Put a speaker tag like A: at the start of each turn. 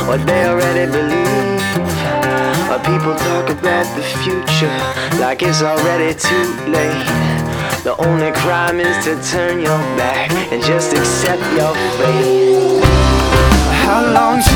A: what they already believe. People talk about the future like it's already too late. The only crime is to turn your back and just accept your fate. How long